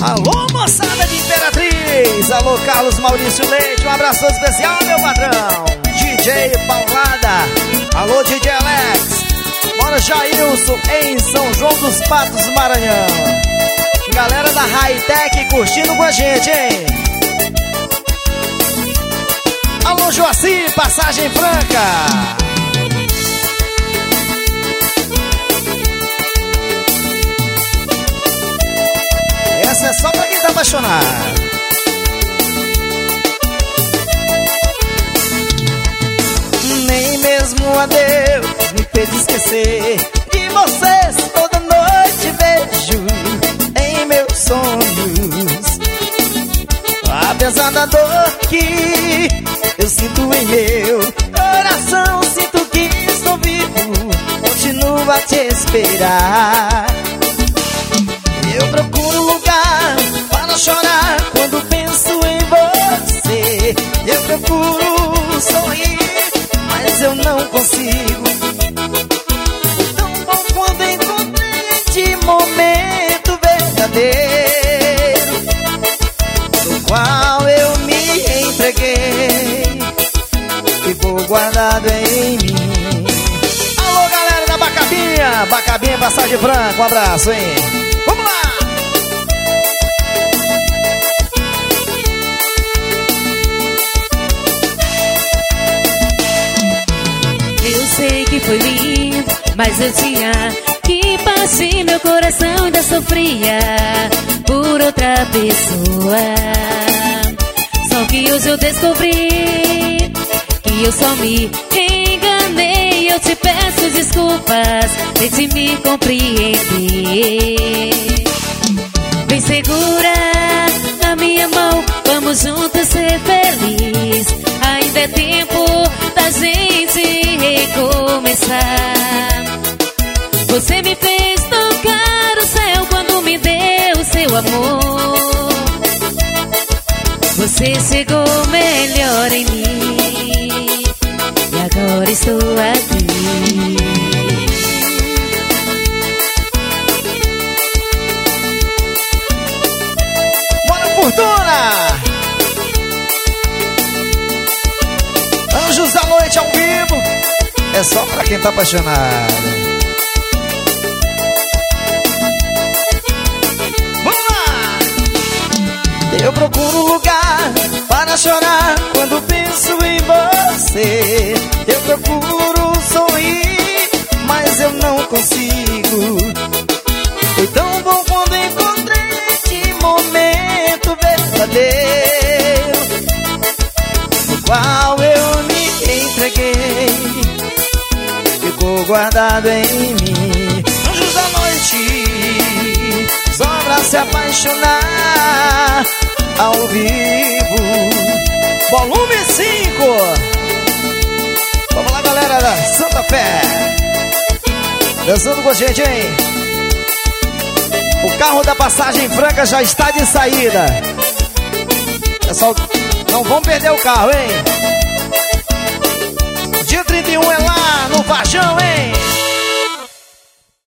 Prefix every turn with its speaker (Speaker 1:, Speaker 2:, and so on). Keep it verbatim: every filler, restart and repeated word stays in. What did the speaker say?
Speaker 1: Alô, moçada de Imperatriz. Alô, Carlos Maurício Leite. Um abraço especial, meu patrão D J Paulada. Alô, D J Alex. Bora, Jailson, em São João dos Patos, Maranhão. Galera da High Tech curtindo com a gente, hein? Alô, Joaci, Passagem Franca. Essa é só pra quem tá apaixonado. Nem mesmo a Deus me fez esquecer de vocês. Toda noite vejo em meus sonhos, apesar da dor que eu sinto em meu coração. Sinto que estou vivo, continuo a te esperar. Eu procuro um lugar para chorar quando penso em você. Eu procuro sorrir, mas eu não consigo. Tão bom quando encontrei este momento verdadeiro, no qual eu me entreguei, ficou guardado em mim. Alô, galera da Bacabinha, Bacabinha, Passagem Franca, um abraço, hein? Vamos lá!
Speaker 2: Eu sei que foi lindo, mas eu tinha que partir. Meu coração ainda sofria por outra pessoa. Só que hoje eu descobri que eu só me enganei. Eu te peço desculpas, tente me compreender. Vem segura na minha mão, vamos juntos ser felizes. Ainda é tempo da gente recomeçar. Você me fez tocar o céu quando me deu seu amor. Você chegou melhor em mim e agora estou aqui.
Speaker 1: Bora, Fortuna! Anjos da Noite ao vivo, é só pra quem tá apaixonado. Vamos lá! Eu procuro um lugar para chorar quando penso em você. Eu procuro sorrir, mas eu não consigo. Foi tão bom quando encontrei este momento verdadeiro, no qual eu me entreguei, ficou guardado em mim. Anjos da Noite, só pra se apaixonar ao vivo, volume cinco. Vamos lá, galera da Santa Fé, dançando com a gente, hein? O carro da Passagem Franca já está de saída. Pessoal, não vão perder o carro, hein? Dia trinta e um é lá no Varjão, hein?